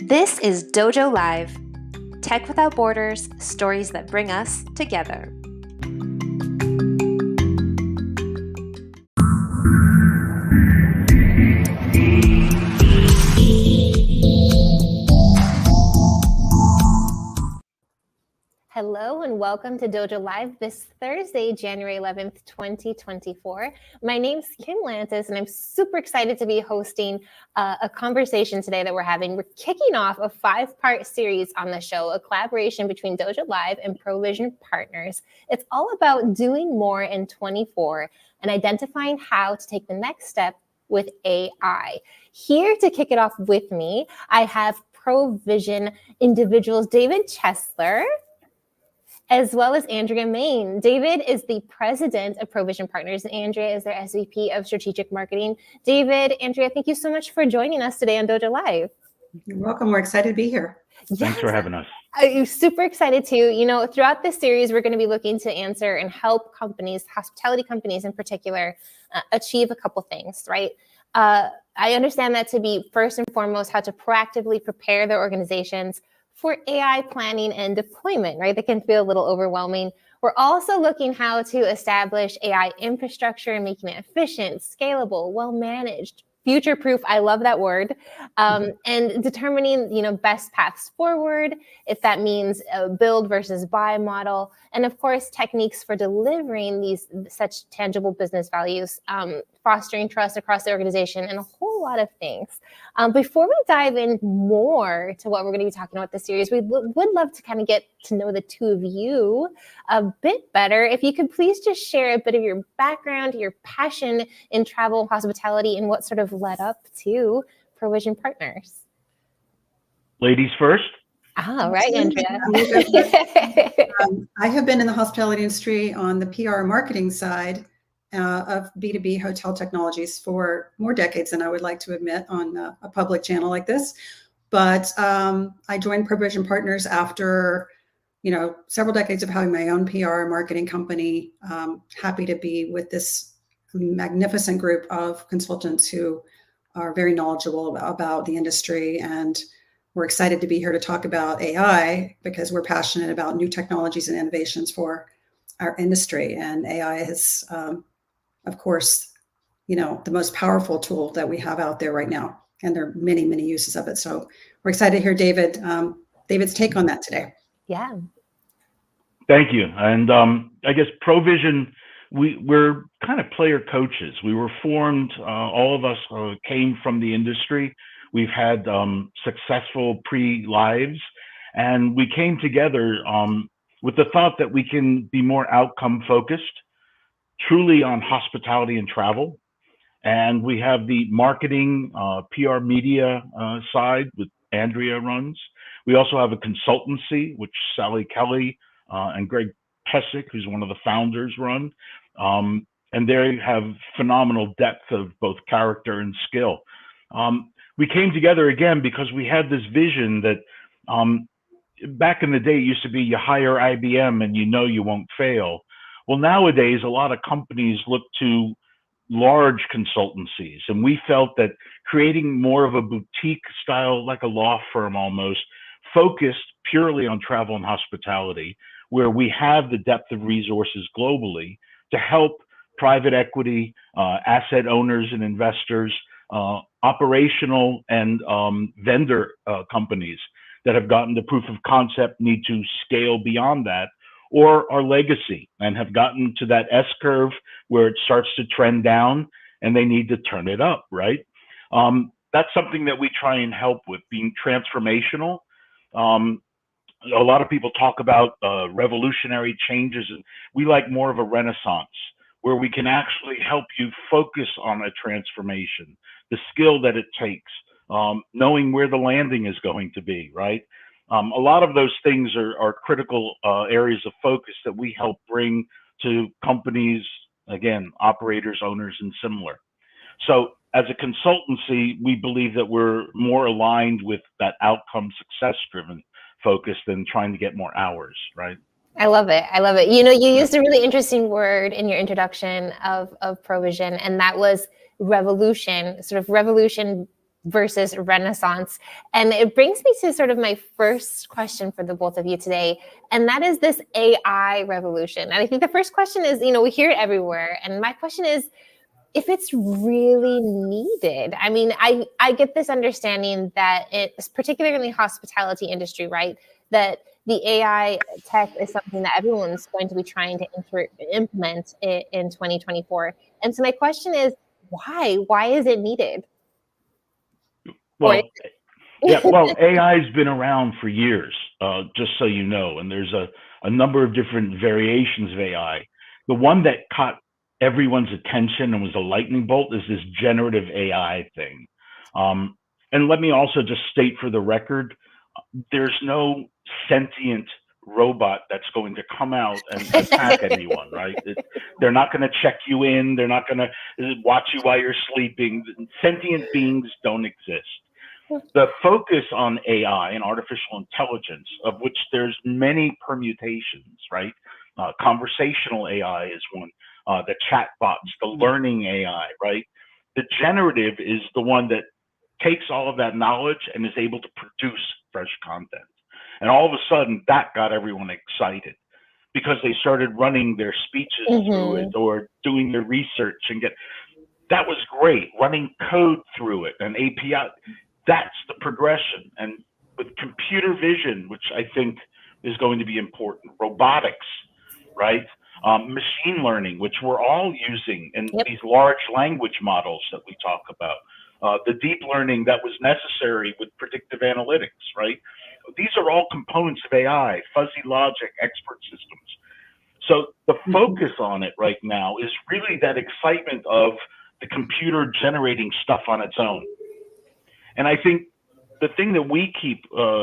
This is Dojo Live, Tech Without Borders, stories that bring us together. Hello and welcome to Dojo Live this Thursday, January 11th, 2024. My name's Kim Lantis and I'm super excited to be hosting a conversation today that we're having. We're kicking off a 5-part series on the show, a collaboration between Dojo Live and Provision Partners. It's all about doing more in 24 and identifying how to take the next step with AI. Here to kick it off with me, I have Provision individuals David Chesler, as well as Andrea Main. David is the president of Provision Partners, and Andrea is their SVP of Strategic Marketing. David, Andrea, thank you so much for joining us today on Dojo Live. You're welcome. We're excited to be here. Yes. Thanks for having us. I'm super excited too. You know, throughout this series, we're going to be looking to answer and help companies, hospitality companies in particular, achieve a couple things, right? I understand that to be first and foremost how to proactively prepare their organizations for AI planning and deployment, right? That can feel a little overwhelming. We're also looking how to establish AI infrastructure and making it efficient, scalable, well-managed, future-proof, I love that word, and determining, best paths forward, if that means a build versus buy model, and of course, techniques for delivering these such tangible business values, fostering trust across the organization, and a whole lot of things. Before we dive in more to what we're going to be talking about this series, we would love to kind of get to know the two of you a bit better. If you could please just share a bit of your background, your passion in travel and hospitality, and what sort of led up to Provision Partners. Ladies first. All right, Andrea. I have been in the hospitality industry on the PR marketing side of B2B hotel technologies for more decades than I would like to admit on a public channel like this. But I joined Provision Partners after, several decades of having my own PR marketing company. Happy to be with this magnificent group of consultants who are very knowledgeable about the industry. And we're excited to be here to talk about AI because we're passionate about new technologies and innovations for our industry. And AI is, of course, the most powerful tool that we have out there right now. And there are many, many uses of it. So we're excited to hear David's take on that today. Yeah. Thank you. And I guess Provision, we're kind of player coaches. We were formed, all of us came from the industry. We've had successful pre-lives, and we came together with the thought that we can be more outcome focused, truly on hospitality and travel. And we have the marketing, PR media side, which Andrea runs. We also have a consultancy, which Sally Kelly and Greg Pesic, who's one of the founders, run. And they have phenomenal depth of both character and skill. We came together again because we had this vision that back in the day, it used to be you hire IBM and you won't fail. Well, nowadays, a lot of companies look to large consultancies, and we felt that creating more of a boutique style, like a law firm almost, focused purely on travel and hospitality, where we have the depth of resources globally to help private equity, asset owners and investors, operational and vendor companies that have gotten to proof of concept, need to scale beyond that, or are legacy and have gotten to that S-curve where it starts to trend down and they need to turn it up, right? That's something that we try and help with, being transformational. A lot of people talk about revolutionary changes, and we like more of a renaissance, where we can actually help you focus on a transformation, the skill that it takes, knowing where the landing is going to be, right? A lot of those things are critical areas of focus that we help bring to companies, again, operators, owners, and similar. So as a consultancy, we believe that we're more aligned with that outcome success-driven focus than trying to get more hours, right? I love it. I love it. You used a really interesting word in your introduction of Provision, and that was revolution, sort of revolution versus renaissance. And it brings me to sort of my first question for the both of you today, and that is this AI revolution. And I think the first question is, we hear it everywhere. And my question is, if it's really needed. I mean, I get this understanding that it's particularly in the hospitality industry, right? That the AI tech is something that everyone's going to be trying to implement in 2024. And so my question is, why? Why is it needed? Well, AI's been around for years, just so you know, and there's a number of different variations of AI. The one that caught everyone's attention and was a lightning bolt is this generative AI thing. And let me also just state for the record, there's no sentient robot that's going to come out and attack anyone, right? They're not going to check you in. They're not going to watch you while you're sleeping. Sentient beings don't exist. The focus on AI and artificial intelligence, of which there's many permutations, right? Conversational AI is one. The chatbots, the learning AI, right? The generative is the one that takes all of that knowledge and is able to produce fresh content. And all of a sudden, that got everyone excited because they started running their speeches through it or doing their research that was great. Running code through it, an API, that's the progression. And with computer vision, which I think is going to be important, robotics, right? Machine learning, which we're all using in these large language models that we talk about, the deep learning that was necessary with predictive analytics, right? These are all components of AI, fuzzy logic, expert systems. So the focus on it right now is really that excitement of the computer generating stuff on its own. And I think the thing that we keep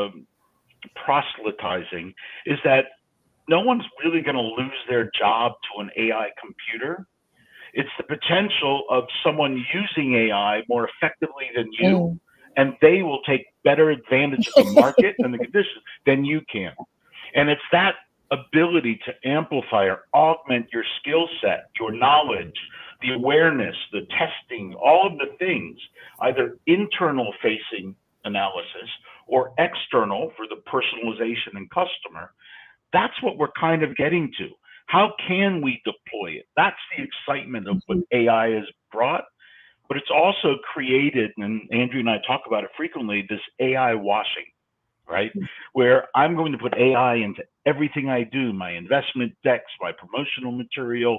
proselytizing is that no one's really going to lose their job to an AI computer. It's the potential of someone using AI more effectively than you, and they will take better advantage of the market and the conditions than you can. And it's that ability to amplify or augment your skill set, your knowledge, the awareness, the testing, all of the things, either internal facing analysis or external for the personalization and customer. That's what we're kind of getting to. How can we deploy it? That's the excitement of what AI has brought, but it's also created, and Andrew and I talk about it frequently, this AI washing, right? Where I'm going to put AI into everything I do, my investment decks, my promotional material.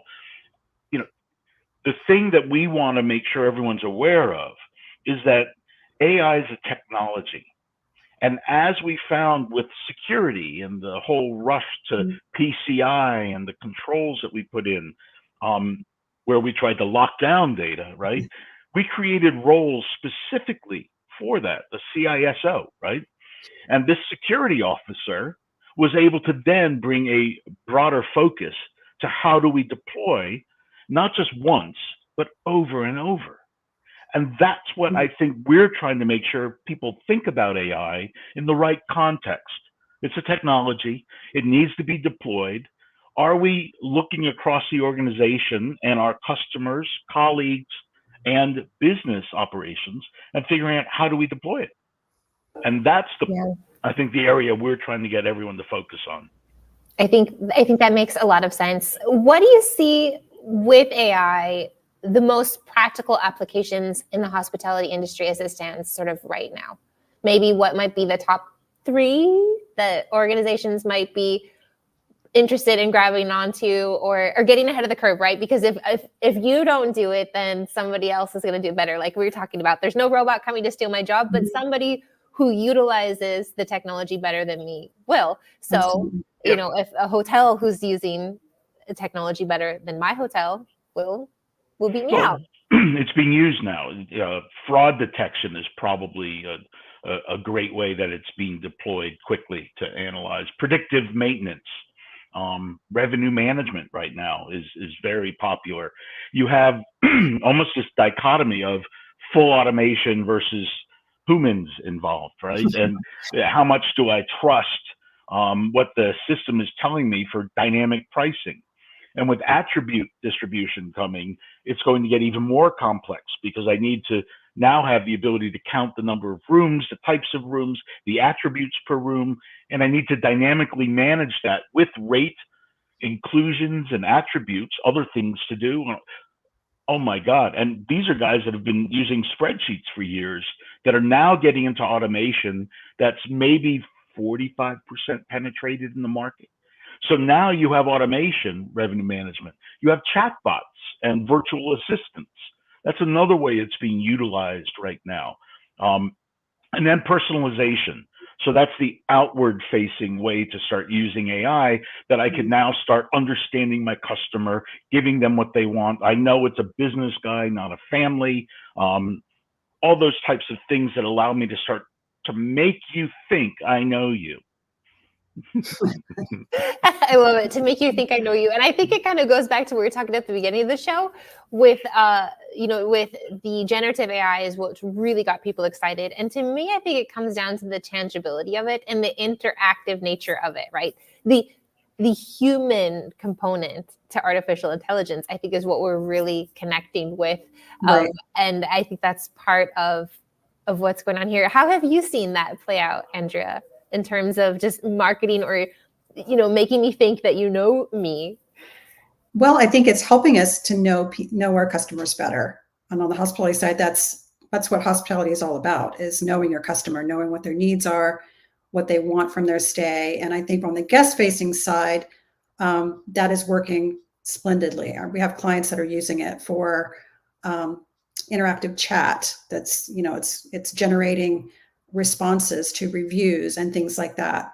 The thing that we want to make sure everyone's aware of is that AI is a technology. And as we found with security and the whole rush to PCI and the controls that we put in, where we tried to lock down data, right? We created roles specifically for that, the CISO, right? And this security officer was able to then bring a broader focus to how do we deploy, not just once, but over and over. And that's what I think we're trying to make sure people think about AI in the right context. It's a technology. It needs to be deployed. Are we looking across the organization and our customers, colleagues, and business operations and figuring out how do we deploy it? And that's I think the area we're trying to get everyone to focus on. I think that makes a lot of sense. What do you see with AI, the most practical applications in the hospitality industry as it stands sort of right now? Maybe what might be the top 3 that organizations might be interested in grabbing onto or getting ahead of the curve, right? Because if you don't do it, then somebody else is going to do it better. Like we were talking about, there's no robot coming to steal my job, but somebody who utilizes the technology better than me will. So, if a hotel who's using technology better than my hotel will beat me out. It's being used now. Fraud detection is probably a great way that it's being deployed quickly to analyze. Predictive maintenance, revenue management right now is very popular. You have almost this dichotomy of full automation versus humans involved, right? And how much do I trust what the system is telling me for dynamic pricing? And with attribute distribution coming, it's going to get even more complex because I need to now have the ability to count the number of rooms, the types of rooms, the attributes per room, and I need to dynamically manage that with rate, inclusions, and attributes, other things to do. Oh my God. And these are guys that have been using spreadsheets for years that are now getting into automation that's maybe 45% penetrated in the market. So now you have automation, revenue management. You have chatbots and virtual assistants. That's another way it's being utilized right now. And then personalization. So that's the outward facing way to start using AI, that I can now start understanding my customer, giving them what they want. I know it's a business guy, not a family. All those types of things that allow me to start to make you think I know you. I love it, to make you think I know you. And I think it kind of goes back to what we were talking at the beginning of the show with, with the generative AI is what really got people excited. And to me, I think it comes down to the tangibility of it and the interactive nature of it, right? The human component to artificial intelligence, I think, is what we're really connecting with. Right. And I think that's part of what's going on here. How have you seen that play out, Andrea, in terms of just marketing or, making me think that you know me? Well, I think it's helping us to know our customers better. And on the hospitality side, that's what hospitality is all about, is knowing your customer, knowing what their needs are, what they want from their stay. And I think on the guest-facing side, that is working splendidly. We have clients that are using it for interactive chat. That's, it's generating responses to reviews and things like that,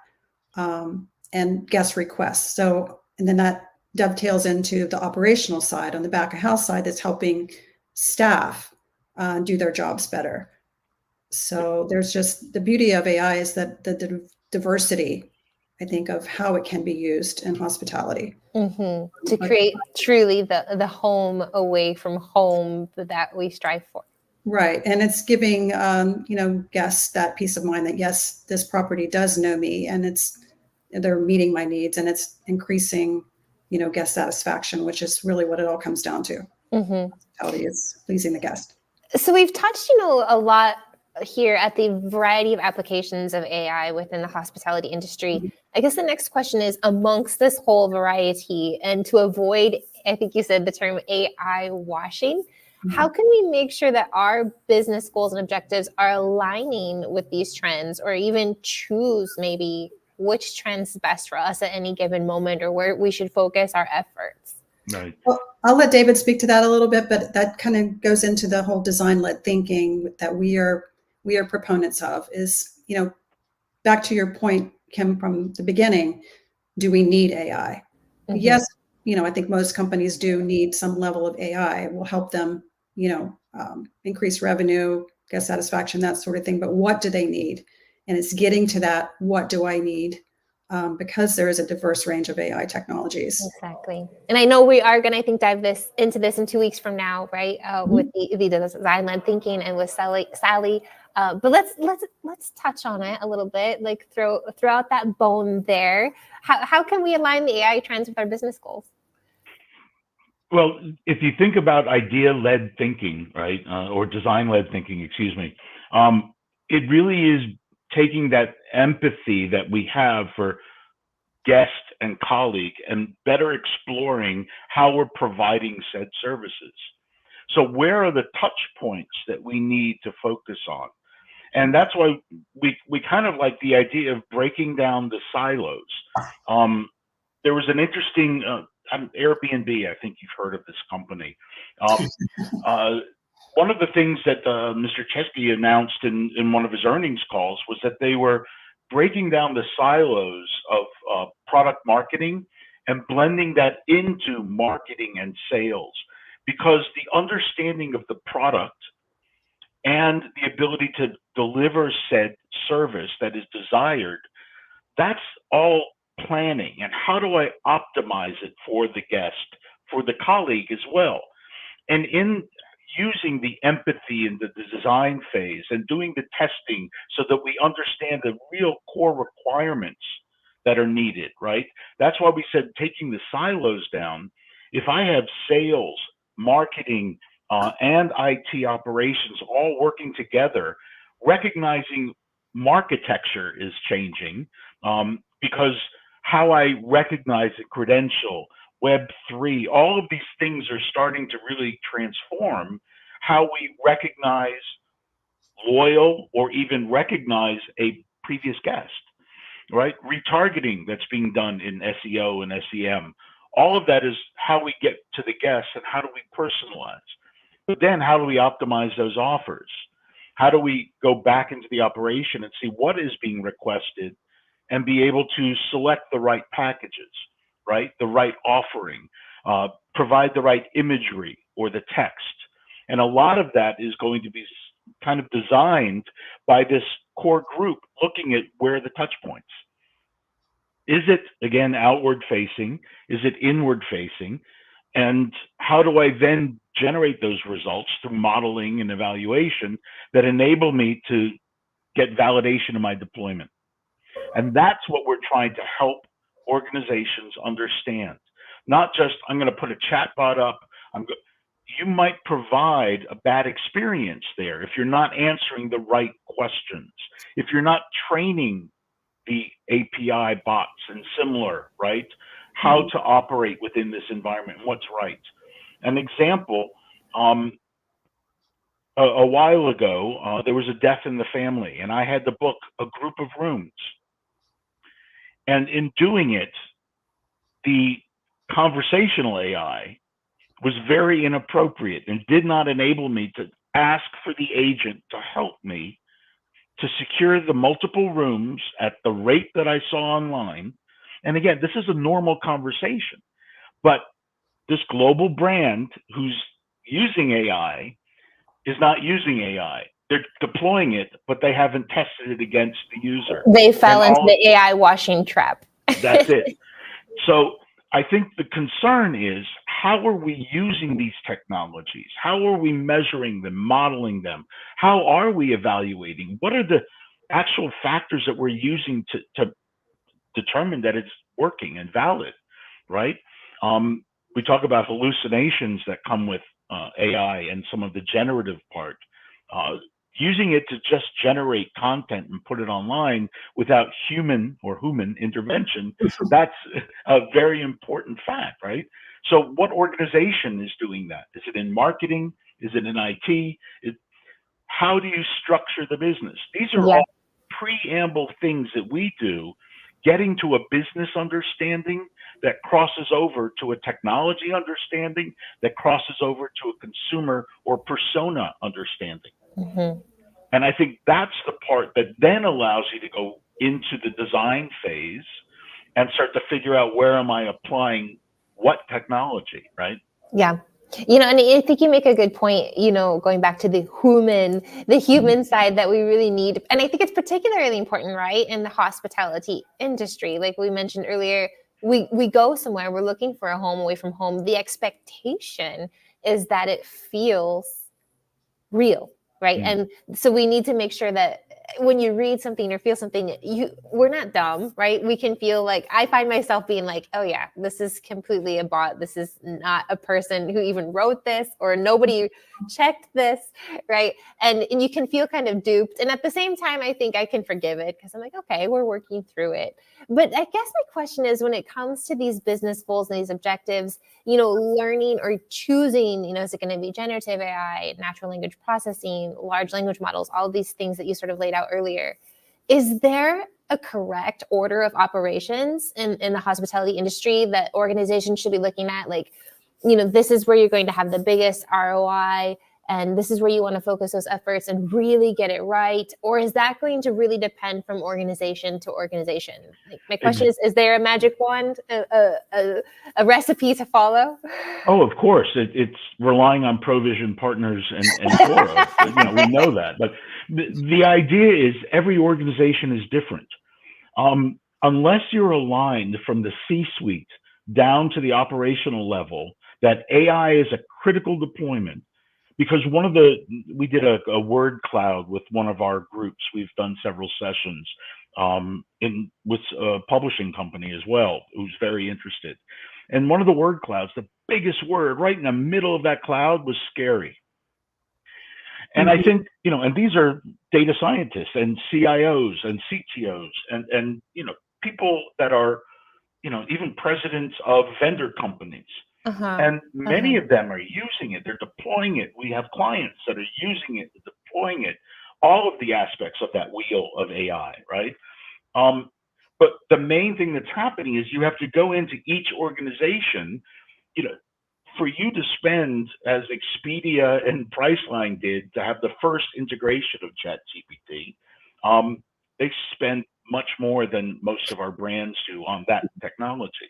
and guest requests. So, and then that dovetails into the operational side on the back of house side, that's helping staff do their jobs better. So there's just the beauty of AI is that the diversity, I think, of how it can be used in hospitality. Mm-hmm. To create truly the home away from home that we strive for. Right. And it's giving, guests that peace of mind that, yes, this property does know me and they're meeting my needs, and it's increasing, guest satisfaction, which is really what it all comes down to. Mm-hmm. Hospitality is pleasing the guest. So we've touched, a lot here at the variety of applications of AI within the hospitality industry. Mm-hmm. I guess the next question is, amongst this whole variety, and to avoid, I think you said the term AI washing, how can we make sure that our business goals and objectives are aligning with these trends, or even choose maybe which trend's best for us at any given moment, or where we should focus our efforts? Right. Well, I'll let David speak to that a little bit, but that kind of goes into the whole design-led thinking that we are proponents of. Is, back to your point, Kim, from the beginning, do we need AI? Mm-hmm. Yes. I think most companies do need some level of AI. It will help them, increase revenue, guest satisfaction, that sort of thing. But what do they need? And it's getting to that, what do I need? Because there is a diverse range of AI technologies. Exactly. And I know we are going to, I think, dive into this in 2 weeks from now, right? With the design-led thinking and with Sally. But let's touch on it a little bit, like throw out that bone there. How can we align the AI trends with our business goals? Well, if you think about idea-led thinking, right, or design-led thinking, excuse me, it really is taking that empathy that we have for guest and colleague and better exploring how we're providing said services. So where are the touch points that we need to focus on? And that's why we kind of like the idea of breaking down the silos. There was an interesting Airbnb, I think you've heard of this company. One of the things that Mr. Chesky announced in one of his earnings calls was that they were breaking down the silos of product marketing and blending that into marketing and sales, because the understanding of the product and the ability to deliver said service that is desired, that's all planning. And how do I optimize it for the guest, for the colleague as well? And in using the empathy in the design phase and doing the testing so that we understand the real core requirements that are needed, right? That's why we said taking the silos down If I have sales, marketing, and IT operations all working together, recognizing marketecture is changing, because how I recognize a credential, Web3, all of these things are starting to really transform how we recognize loyal or even recognize a previous guest, right? Retargeting that's being done in SEO and SEM. All of that is how we get to the guests and how do we personalize. But then how do we optimize those offers? How do we go back into the operation and see what is being requested and be able to select the right packages, right? The right offering, provide the right imagery or the text. And a lot of that is going to be kind of designed by this core group looking at where are the touch points. Is it, again, outward facing? Is it inward facing? And how do I then generate those results through modeling and evaluation that enable me to get validation of my deployment? And that's what we're trying to help organizations understand. Not just, I'm going to put a chatbot up. You might provide a bad experience there if you're not answering the right questions, if you're not training the API bots and similar, right? How to operate within this environment, what's right. An example, a while ago, there was a death in the family, and I had to book a group of rooms. And in doing it, the conversational AI was very inappropriate and did not enable me to ask for the agent to help me to secure the multiple rooms at the rate that I saw online. And again, this is a normal conversation, but this global brand who's using AI is not using AI. They're deploying it, but they haven't tested it against the user. They fell into the AI washing trap. That's it. So I think the concern is, how are we using these technologies? How are we measuring them, modeling them? How are we evaluating? What are the actual factors that we're using to determine that it's working and valid, right? We talk about hallucinations that come with AI and some of the generative part. Using it to just generate content and put it online without human intervention, that's a very important fact, right? So what organization is doing that? Is it in marketing? Is it in IT? How do you structure the business? These are all preamble things that we do, getting to a business understanding that crosses over to a technology understanding that crosses over to a consumer or persona understanding. Mm-hmm. And I think that's the part that then allows you to go into the design phase and start to figure out, where am I applying what technology, right? Yeah. And I think you make a good point, going back to the human side that we really need. And I think it's particularly important, right, in the hospitality industry. Like we mentioned earlier, we go somewhere, we're looking for a home away from home. The expectation is that it feels real, right? And so we need to make sure that when you read something or feel something, we're not dumb, right? We can feel like, I find myself being like, oh yeah, this is completely a bot. This is not a person who even wrote this, or nobody checked this, right? And you can feel kind of duped. And at the same time, I think I can forgive it because I'm like, okay, we're working through it. But I guess my question is, when it comes to these business goals and these objectives, learning or choosing, is it going to be generative AI, natural language processing, large language models, all of these things that you sort of laid out earlier. Is there a correct order of operations in the hospitality industry that organizations should be looking at? Like, this is where you're going to have the biggest ROI, and this is where you want to focus those efforts and really get it right? Or is that going to really depend from organization to organization? Like, my question is there a magic wand, a recipe to follow? Oh, of course. It's relying on Provision partners and Toro. We know that. But the idea is every organization is different. Unless you're aligned from the C-suite down to the operational level that AI is a critical deployment, because we did a word cloud with one of our groups. We've done several sessions with a publishing company as well, who's very interested. And one of the word clouds, the biggest word right in the middle of that cloud was scary. And I think, and these are data scientists and CIOs and CTOs and people that are, even presidents of vendor companies. And many of them are using it. They're deploying it. We have clients that are using it, deploying it, all of the aspects of that wheel of AI, right? But the main thing that's happening is you have to go into each organization, for you to spend, as Expedia and Priceline did, to have the first integration of ChatGPT, they spend much more than most of our brands do on that technology.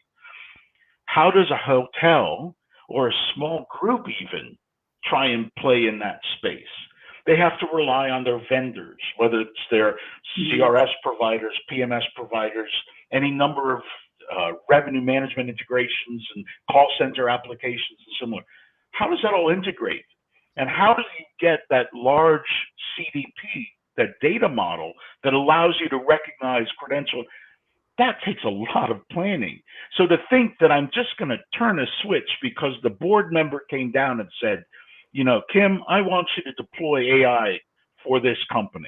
How does a hotel or a small group even try and play in that space? They have to rely on their vendors, whether it's their CRS providers, PMS providers, any number of revenue management integrations and call center applications and similar. How does that all integrate? And how do you get that large CDP, that data model that allows you to recognize credential? That takes a lot of planning. So to think that I'm just going to turn a switch because the board member came down and said, Kim, I want you to deploy AI for this company.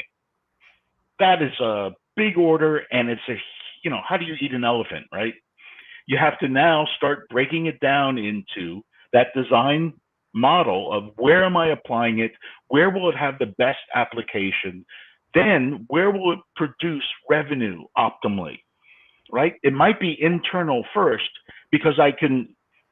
That is a big order, and it's how do you eat an elephant, right? You have to now start breaking it down into that design model of where am I applying it? Where will it have the best application? Then where will it produce revenue optimally, right? It might be internal first because I can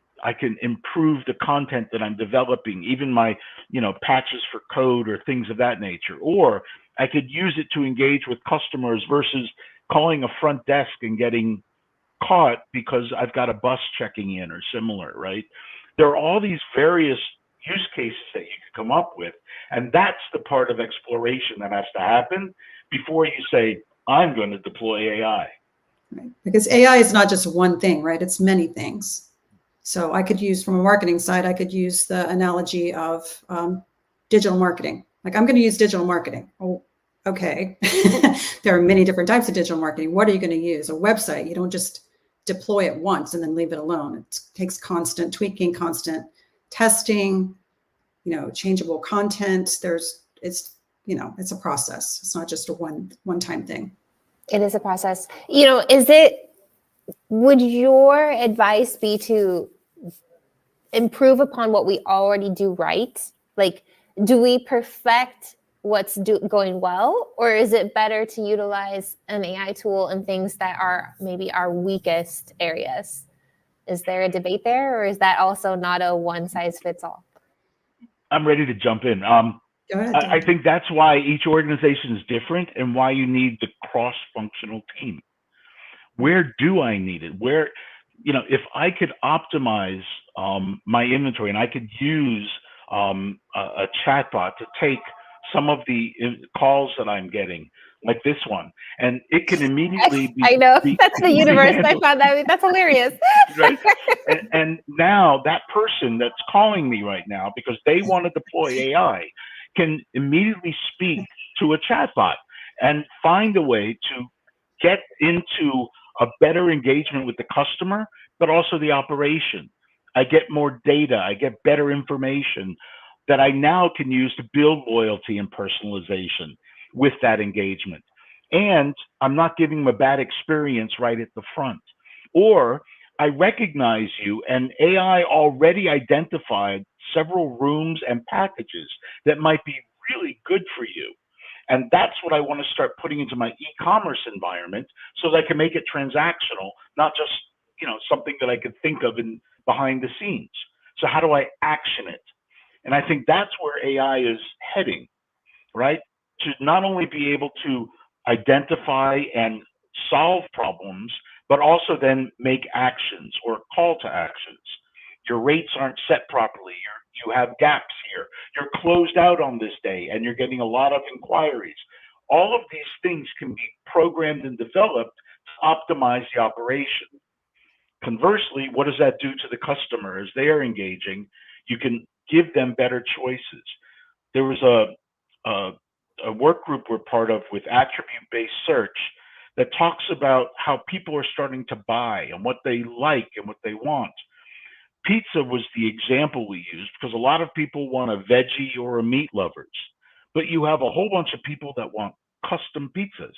improve the content that I'm developing, even my, patches for code or things of that nature. Or I could use it to engage with customers versus calling a front desk and getting caught because I've got a bus checking in or similar, right? There are all these various use cases that you could come up with. And that's the part of exploration that has to happen before you say, I'm going to deploy AI. Right. Because AI is not just one thing, right? It's many things. So I could use, from a marketing side, I could use the analogy of digital marketing. Like, I'm going to use digital marketing. Oh, okay. There are many different types of digital marketing. What are you going to use? A website. You don't just deploy it once and then leave it alone. It takes constant tweaking, constant testing, changeable content. It's a process. It's not just a one-time thing. It is a process. Would your advice be to improve upon what we already do right? Like, do we perfect what's going well, or is it better to utilize an AI tool in things that are maybe our weakest areas? Is there a debate there, or is that also not a one size fits all? I'm ready to jump in. Go ahead, I think that's why each organization is different and why you need the cross-functional team. Where do I need it? Where, if I could optimize my inventory and I could use a chatbot to take some of the calls that I'm getting, like this one, and it can immediately be. I know, that's the universe. I found that's hilarious. Right? And now that person that's calling me right now because they want to deploy AI can immediately speak to a chatbot and find a way to get into a better engagement with the customer, but also the operation. I get more data, I get better information that I now can use to build loyalty and personalization with that engagement. And I'm not giving them a bad experience right at the front. Or I recognize you, and AI already identified several rooms and packages that might be really good for you. And that's what I want to start putting into my e-commerce environment so that I can make it transactional, not just, something that I could think of in behind the scenes. So how do I action it? And I think that's where AI is heading, right? To not only be able to identify and solve problems, but also then make actions or call to actions. Your rates aren't set properly. You have gaps here. You're closed out on this day and you're getting a lot of inquiries. All of these things can be programmed and developed to optimize the operation. Conversely, what does that do to the customer as they are engaging? You can give them better choices. There was a work group we're part of with attribute-based search that talks about how people are starting to buy and what they like and what they want. Pizza was the example we used because a lot of people want a veggie or a meat lovers, but you have a whole bunch of people that want custom pizzas.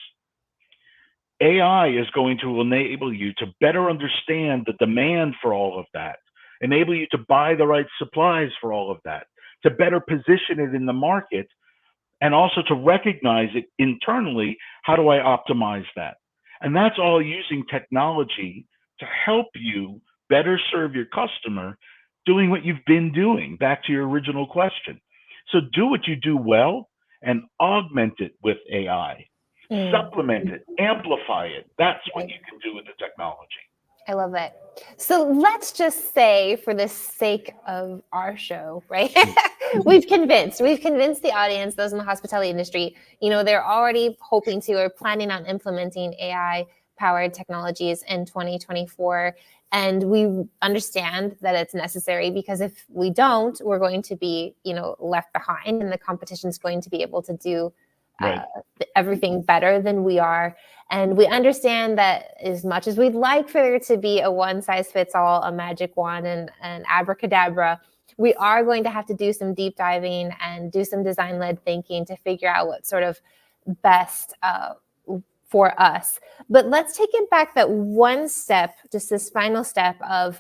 AI is going to enable you to better understand the demand for all of that, enable you to buy the right supplies for all of that, to better position it in the market, and also to recognize it internally. How do I optimize that? And that's all using technology to help you better serve your customer, doing what you've been doing, back to your original question. So do what you do well and augment it with AI. Supplement it, amplify it. That's what you can do with the technology. I love it. So let's just say, for the sake of our show, right? we've convinced the audience, those in the hospitality industry, they're already hoping to or planning on implementing AI powered technologies in 2024. And we understand that it's necessary, because if we don't, we're going to be, left behind, and the competition is going to be able to do everything better than we are. And we understand that as much as we'd like for there to be a one size fits all, a magic wand and abracadabra, we are going to have to do some deep diving and do some design led thinking to figure out what's sort of best for us. But let's take it back that one step, just this final step of,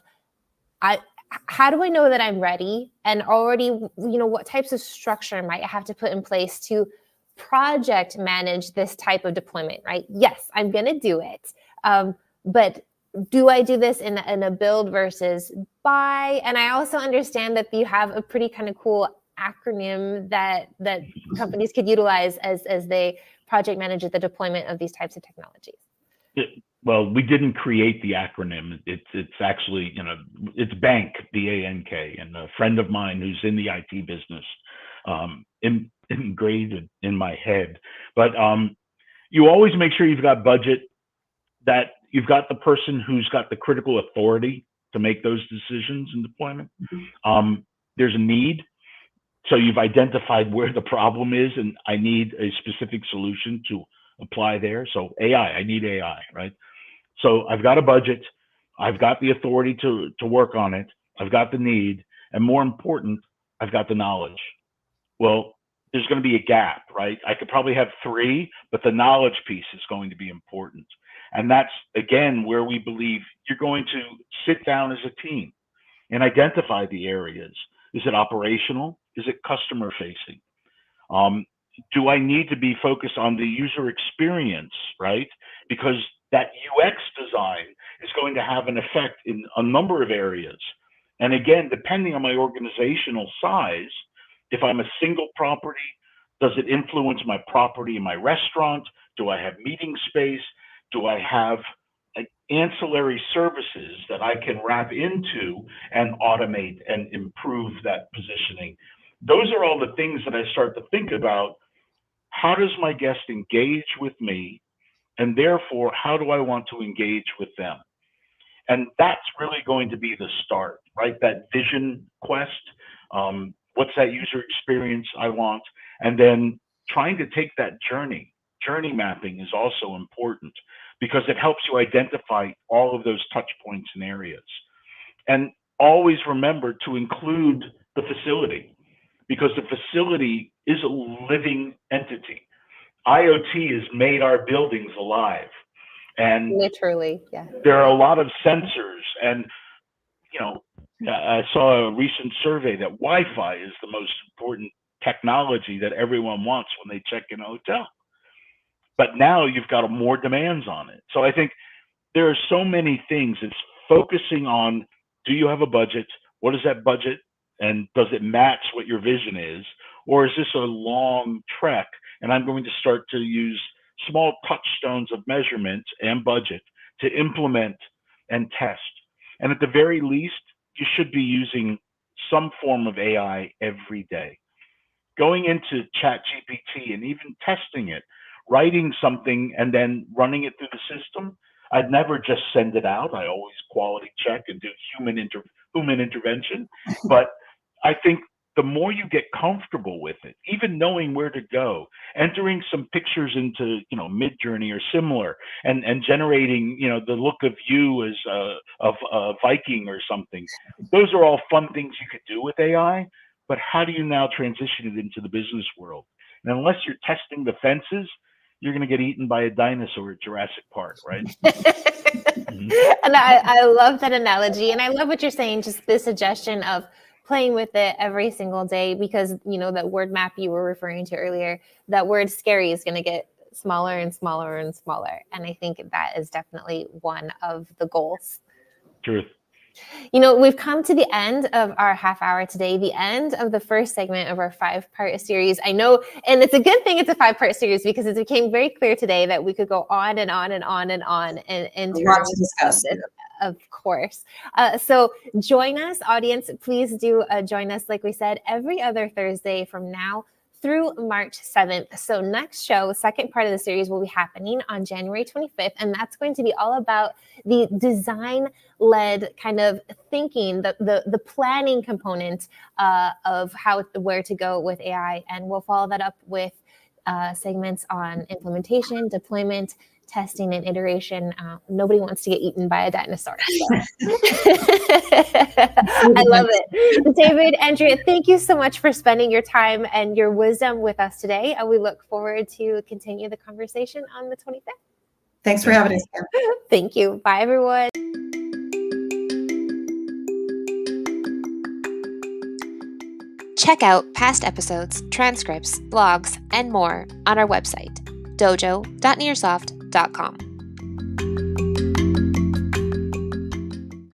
how do I know that I'm ready? And already, what types of structure might I have to put in place to project manage this type of deployment, right? Yes, I'm going to do it. But do I do this in a build versus buy? And I also understand that you have a pretty kind of cool acronym that companies could utilize as they project manage the deployment of these types of technologies. Well, we didn't create the acronym. It's actually, it's BANK, B-A-N-K, and a friend of mine who's in the IT business engraved in my head. But you always make sure you've got budget, that you've got the person who's got the critical authority to make those decisions in deployment. There's a need. So you've identified where the problem is, and I need a specific solution to apply there. So AI, I need AI, right? So I've got a budget, I've got the authority to work on it, I've got the need, and more important, I've got the knowledge. Well, there's going to be a gap, right? I could probably have three, but the knowledge piece is going to be important. And that's, again, where we believe you're going to sit down as a team and identify the areas. Is it operational? Is it customer facing? Do I need to be focused on the user experience, right? Because that UX design is going to have an effect in a number of areas. And again, depending on my organizational size, if I'm a single property, does it influence my property and my restaurant? Do I have meeting space? Do I have ancillary services that I can wrap into and automate and improve that positioning? Those are all the things that I start to think about. How does my guest engage with me? And therefore, how do I want to engage with them? And that's really going to be the start, right? That vision quest. What's that user experience I want? And then trying to take that journey. Journey mapping is also important because it helps you identify all of those touch points and areas. And always remember to include the facility, because the facility is a living entity. IoT has made our buildings alive. And literally, yeah. There are a lot of sensors, and I saw a recent survey that Wi-Fi is the most important technology that everyone wants when they check in a hotel. But now you've got more demands on it. So I think there are so many things. It's focusing on, do you have a budget? What is that budget? And does it match what your vision is? Or is this a long trek? And I'm going to start to use small touchstones of measurement and budget to implement and test. And at the very least, you should be using some form of AI every day. Going into ChatGPT and even testing it, writing something and then running it through the system. I'd never just send it out. I always quality check and do human intervention. But I think the more you get comfortable with it, even knowing where to go, entering some pictures into, Midjourney or similar, and generating, the look of you as a Viking or something. Those are all fun things you could do with AI, but how do you now transition it into the business world? And unless you're testing the fences, you're going to get eaten by a dinosaur at Jurassic Park, right? And I love that analogy. And I love what you're saying, just the suggestion of playing with it every single day, because, that word map you were referring to earlier, that word scary is going to get smaller and smaller and smaller. And I think that is definitely one of the goals. Truth. We've come to the end of our half hour today, the end of the first segment of our 5-part series. I know, and it's a good thing it's a 5-part series, because it became very clear today that we could go on and on and on and on in terms to discuss. Of course. So join us, audience. Please do join us, like we said, every other Thursday from now through March 7th. So next show, second part of the series, will be happening on January 25th. And that's going to be all about the design-led kind of thinking, the planning component of where to go with AI. And we'll follow that up with segments on implementation, deployment, testing, and iteration. Nobody wants to get eaten by a dinosaur. So. I love it. David, Andrea, thank you so much for spending your time and your wisdom with us today. And we look forward to continue the conversation on the 25th. Thanks for having us here. Thank you. Bye, everyone. Check out past episodes, transcripts, blogs, and more on our website, dojo.nearsoft.com.